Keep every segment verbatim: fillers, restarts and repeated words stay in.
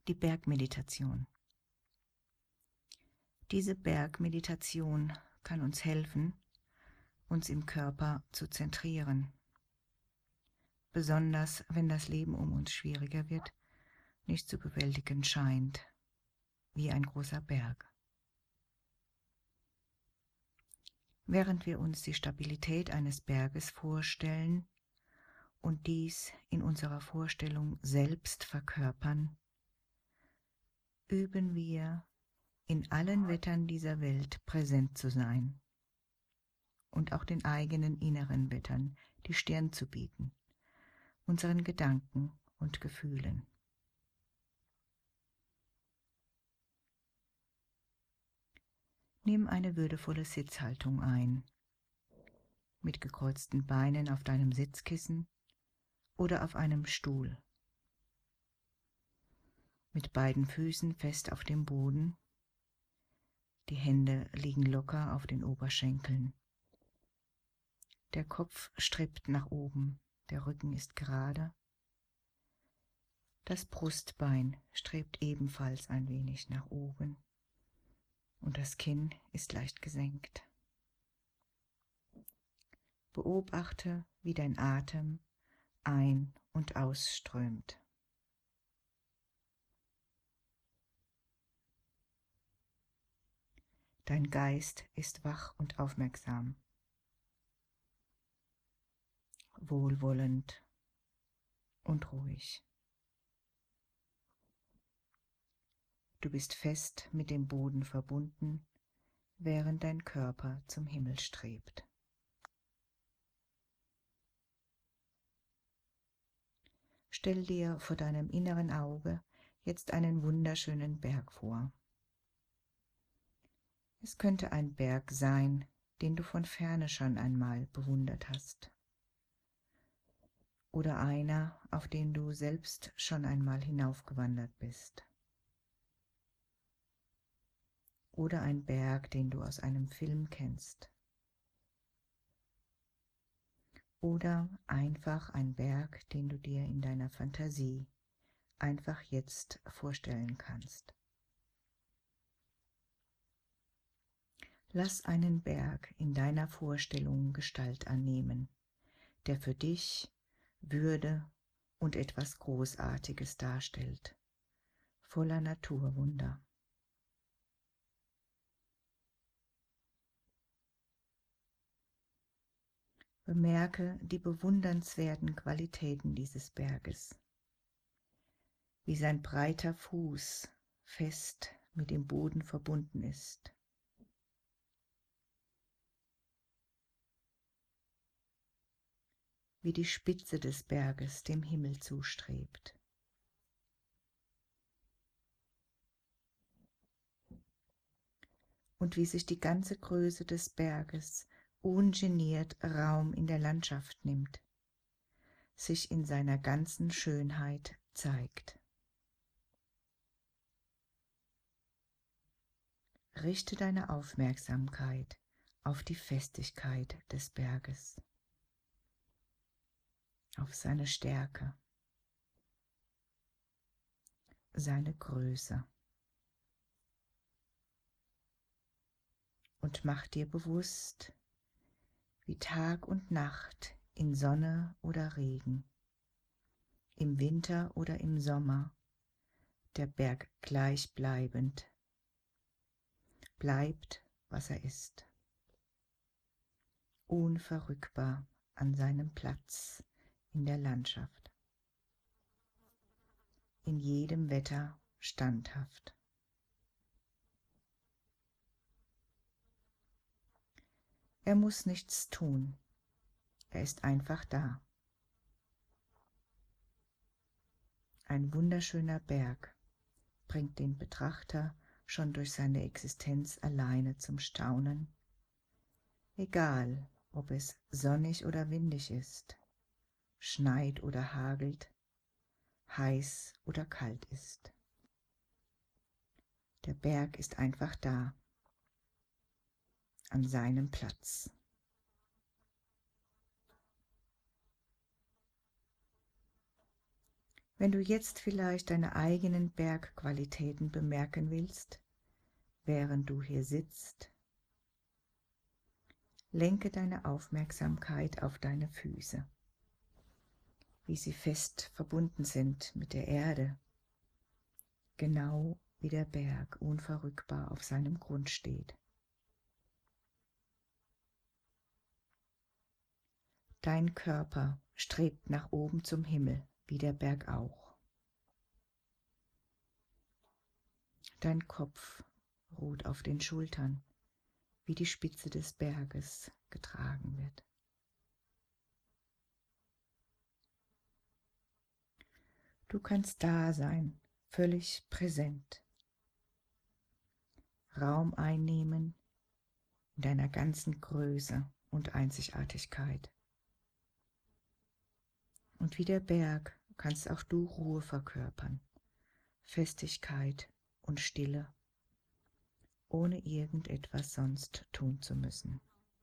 die Bergmeditation. Diese Bergmeditation kann uns helfen, uns im Körper zu zentrieren, besonders wenn das Leben um uns schwieriger wird, nicht zu bewältigen scheint, wie ein großer Berg. Während wir uns die Stabilität eines Berges vorstellen und dies in unserer Vorstellung selbst verkörpern, üben wir, in allen Wettern dieser Welt präsent zu sein und auch den eigenen inneren Wettern die Stirn zu bieten, unseren Gedanken und Gefühlen. Nimm eine würdevolle Sitzhaltung ein, mit gekreuzten Beinen auf deinem Sitzkissen oder auf einem Stuhl, mit beiden Füßen fest auf dem Boden, die Hände liegen locker auf den Oberschenkeln. Der Kopf strebt nach oben, der Rücken ist gerade, das Brustbein strebt ebenfalls ein wenig nach oben und das Kinn ist leicht gesenkt. Beobachte, wie dein Atem ein- und ausströmt. Dein Geist ist wach und aufmerksam, wohlwollend und ruhig. Du bist fest mit dem Boden verbunden, während dein Körper zum Himmel strebt. Stell dir vor deinem inneren Auge jetzt einen wunderschönen Berg vor. Es könnte ein Berg sein, den du von ferne schon einmal bewundert hast. Oder einer, auf den du selbst schon einmal hinaufgewandert bist. Oder ein Berg, den du aus einem Film kennst. Oder einfach ein Berg, den du dir in deiner Fantasie einfach jetzt vorstellen kannst. Lass einen Berg in deiner Vorstellung Gestalt annehmen, der für dich Würde und etwas Großartiges darstellt, voller Naturwunder. Bemerke die bewundernswerten Qualitäten dieses Berges, wie sein breiter Fuß fest mit dem Boden verbunden ist. Wie die Spitze des Berges dem Himmel zustrebt. Und wie sich die ganze Größe des Berges ungeniert Raum in der Landschaft nimmt, sich in seiner ganzen Schönheit zeigt. Richte deine Aufmerksamkeit auf die Festigkeit des Berges, auf seine Stärke, seine Größe. Und mach dir bewusst, wie Tag und Nacht in Sonne oder Regen, im Winter oder im Sommer, der Berg gleichbleibend bleibt, was er ist, unverrückbar an seinem Platz in der Landschaft, in jedem Wetter standhaft. Er muss nichts tun, er ist einfach da. Ein wunderschöner Berg bringt den Betrachter schon durch seine Existenz alleine zum Staunen, egal ob es sonnig oder windig ist, schneit oder hagelt, heiß oder kalt ist. Der Berg ist einfach da, an seinem Platz. Wenn du jetzt vielleicht deine eigenen Bergqualitäten bemerken willst, während du hier sitzt, lenke deine Aufmerksamkeit auf deine Füße, wie sie fest verbunden sind mit der Erde, genau wie der Berg unverrückbar auf seinem Grund steht. Dein Körper strebt nach oben zum Himmel, wie der Berg auch. Dein Kopf ruht auf den Schultern, wie die Spitze des Berges getragen wird. Du kannst da sein, völlig präsent. Raum einnehmen in deiner ganzen Größe und Einzigartigkeit. Und wie der Berg kannst auch du Ruhe verkörpern, Festigkeit und Stille, ohne irgendetwas sonst tun zu müssen.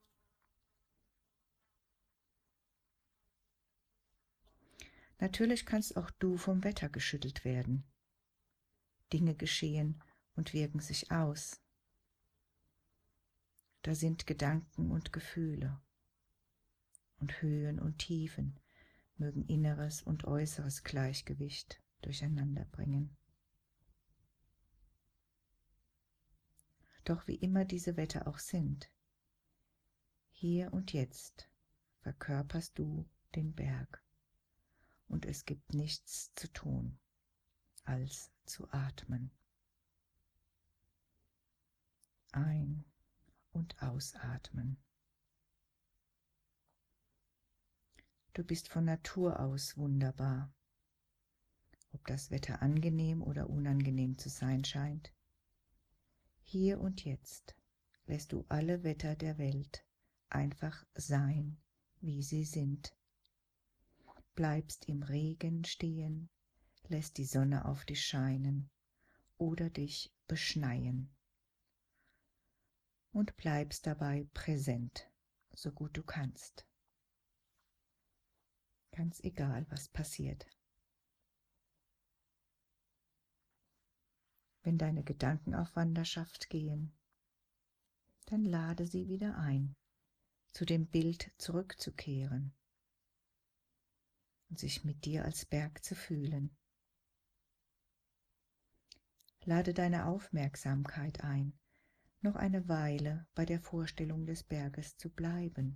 Natürlich kannst auch du vom Wetter geschüttelt werden. Dinge geschehen und wirken sich aus. Da sind Gedanken und Gefühle und Höhen und Tiefen mögen inneres und äußeres Gleichgewicht durcheinander bringen. Doch wie immer diese Wetter auch sind, hier und jetzt verkörperst du den Berg und es gibt nichts zu tun, als zu atmen. Ein- und ausatmen. Du bist von Natur aus wunderbar. Ob das Wetter angenehm oder unangenehm zu sein scheint. Hier und jetzt lässt du alle Wetter der Welt einfach sein, wie sie sind. Bleibst im Regen stehen, lässt die Sonne auf dich scheinen oder dich beschneien. Und bleibst dabei präsent, so gut du kannst. Ganz egal, was passiert. Wenn deine Gedanken auf Wanderschaft gehen, dann lade sie wieder ein, zu dem Bild zurückzukehren und sich mit dir als Berg zu fühlen. Lade deine Aufmerksamkeit ein, noch eine Weile bei der Vorstellung des Berges zu bleiben,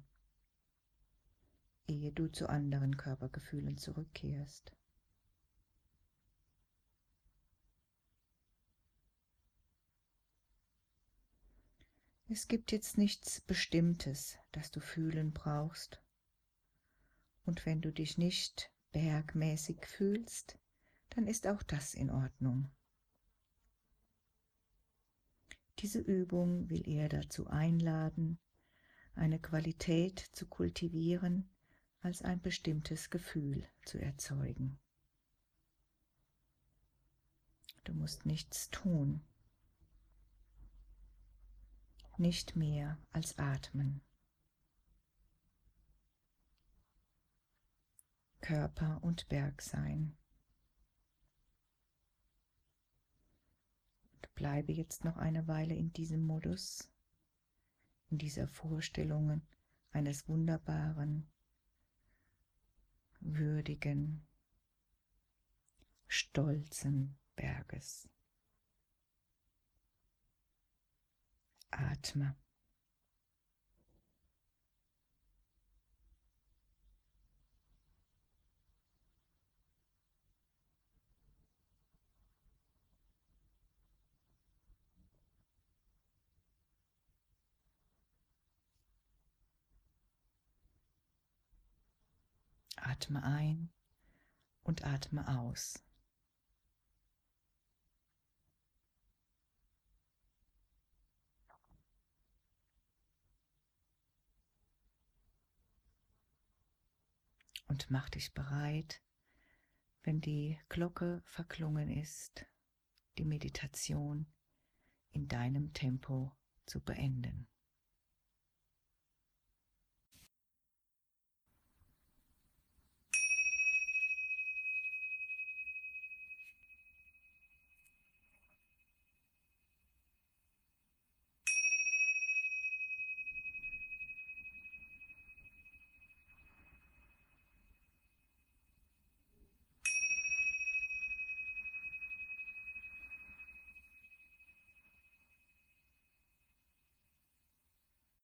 ehe du zu anderen Körpergefühlen zurückkehrst. Es gibt jetzt nichts Bestimmtes, das du fühlen brauchst. Und wenn du dich nicht bergmäßig fühlst, dann ist auch das in Ordnung. Diese Übung will eher dazu einladen, eine Qualität zu kultivieren, als ein bestimmtes Gefühl zu erzeugen. Du musst nichts tun, nicht mehr als atmen. Körper und Berg sein. Und bleibe jetzt noch eine Weile in diesem Modus, in dieser Vorstellung eines wunderbaren, würdigen, stolzen Berges. Atme. Atme ein und atme aus. Und mach dich bereit, wenn die Glocke verklungen ist, die Meditation in deinem Tempo zu beenden.